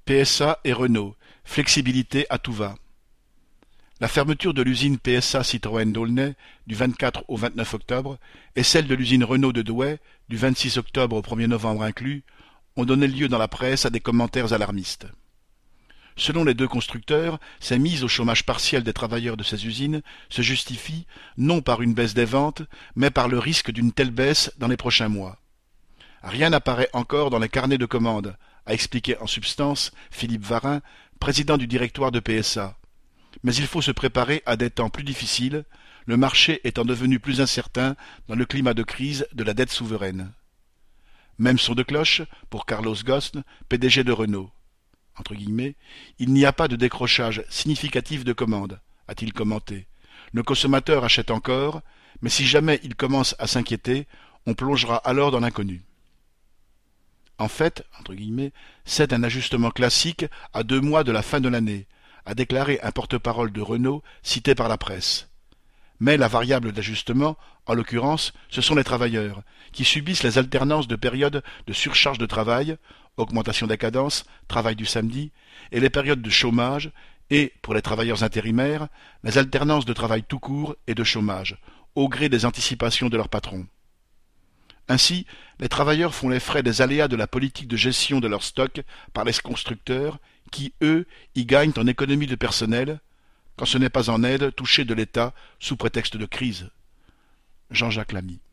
PSA et Renault, flexibilité à tout va. La fermeture de l'usine PSA Citroën d'Aulnay du 24 au 29 octobre et celle de l'usine Renault de Douai du 26 octobre au 1er novembre inclus ont donné lieu dans la presse à des commentaires alarmistes. Selon les deux constructeurs, ces mises au chômage partiel des travailleurs de ces usines se justifient non par une baisse des ventes, mais par le risque d'une telle baisse dans les prochains mois. Rien n'apparaît encore dans les carnets de commandes, a expliqué en substance Philippe Varin, président du directoire de PSA. Mais il faut se préparer à des temps plus difficiles, le marché étant devenu plus incertain dans le climat de crise de la dette souveraine. Même son de cloche pour Carlos Ghosn, PDG de Renault. Entre guillemets, il n'y a pas de décrochage significatif de commandes, a-t-il commenté. Le consommateur achète encore, mais si jamais il commence à s'inquiéter, on plongera alors dans l'inconnu. En fait, entre guillemets, c'est un ajustement classique à 2 mois de la fin de l'année, a déclaré un porte-parole de Renault cité par la presse. Mais la variable d'ajustement, en l'occurrence, ce sont les travailleurs, qui subissent les alternances de périodes de surcharge de travail, augmentation des cadences, travail du samedi, et les périodes de chômage, et, pour les travailleurs intérimaires, les alternances de travail tout court et de chômage, au gré des anticipations de leurs patrons. Ainsi, les travailleurs font les frais des aléas de la politique de gestion de leur stock par les constructeurs qui, eux, y gagnent en économie de personnel, quand ce n'est pas en aide touchée de l'État sous prétexte de crise. Jean-Jacques Lamy.